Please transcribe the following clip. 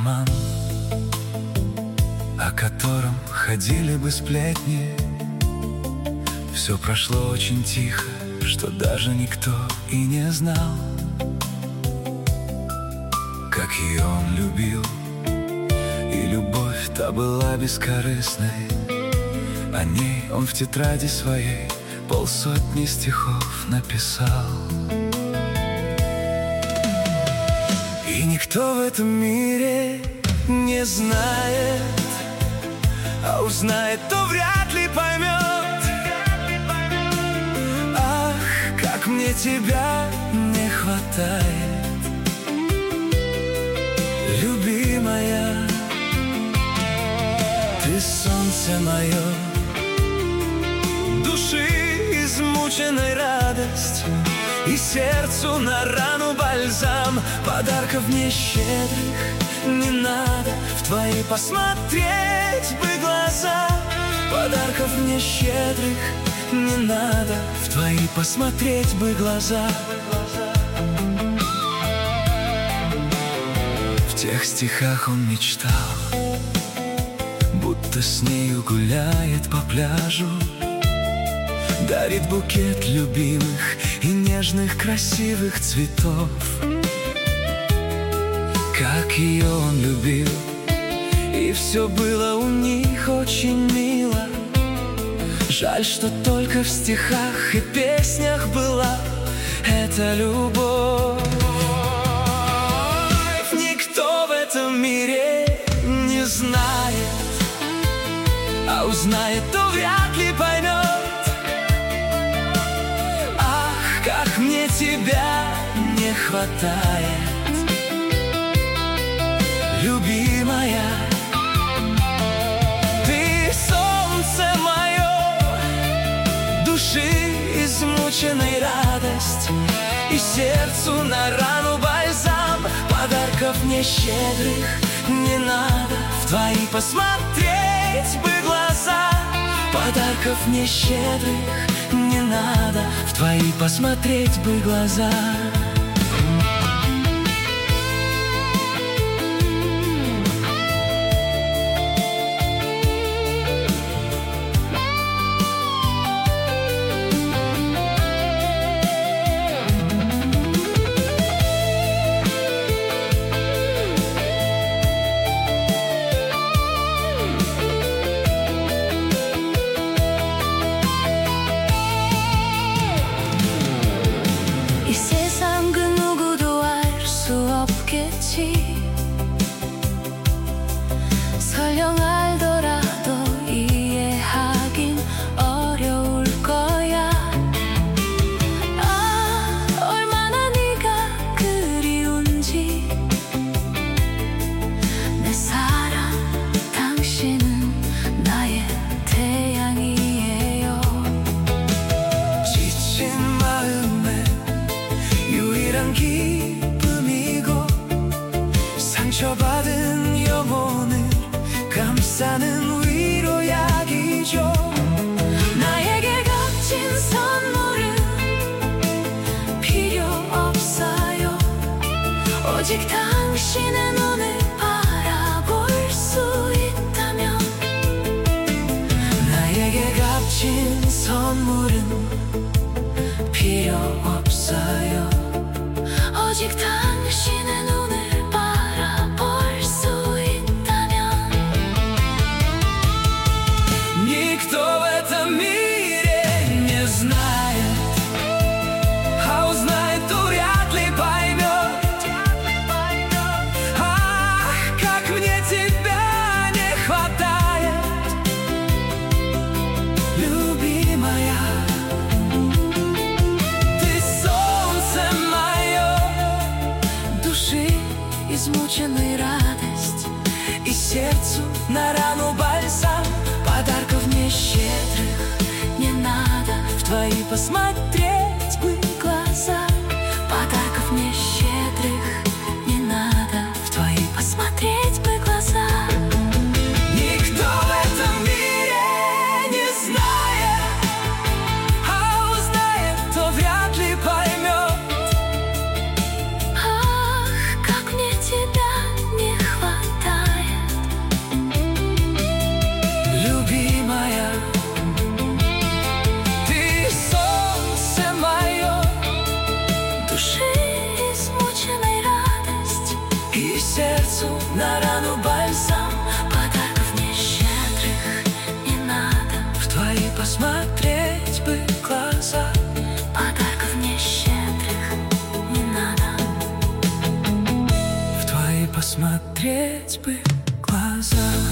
роман, о котором ходили бы сплетни. Все прошло очень тихо, что даже никто и не знал, как ее он любил, и любовь та была бескорыстной. О ней он в тетради своей 500 стихов написал. И никто в этом мире не знает, а узнает, то вряд ли поймет. Ах, как мне тебя не хватает, любимая. Ты солнце мое, души измученной радостью, и сердцу на рану бальзам. Подарков мне щедрых не надо, в твои посмотреть бы глаза. Подарков мне щедрых не надо, в твои посмотреть бы глаза. В тех стихах он мечтал, будто с нею гуляет по пляжу, дарит букет любимых и нежных красивых цветов. Как ее он любил, и все было у них очень мило. Жаль, что только в стихах и песнях была эта любовь. Никто в этом мире не знает, а узнает, то вряд ли поймет. Ах, как мне тебя не хватает, любимая. Ты солнце мое, души измученной радость, и сердцу на рану бальзам. Подарков мне щедрых не надо, в твои посмотреть бы глаза. Подарков мне щедрых не надо, в твои посмотреть бы глаза. 설령 알더라도 이해하긴 어려울 거야. 아, 얼마나 네가 그리운지. 내 사랑, 당신은 나의 태양이에요. 지친 마음에 유일한 기쁨이고, 상처받은 영혼을 감싸는 위로약이죠. 나에게 값진 선물은 필요 없어요. 오직 당신의 눈을 바라볼 수 있다면. 나에게 값진 선물은 필요 없어요. 오직 당신의 눈을 바라볼 수 있다면. Никто в этом мире не знает, а узнает, то вряд ли поймет. Ах, рану бальзам. Подарков мне щедрых не надо. В твои посмотреть бы глаза. Подарков мне щедрых не надо. В твои посмотреть бы глаза.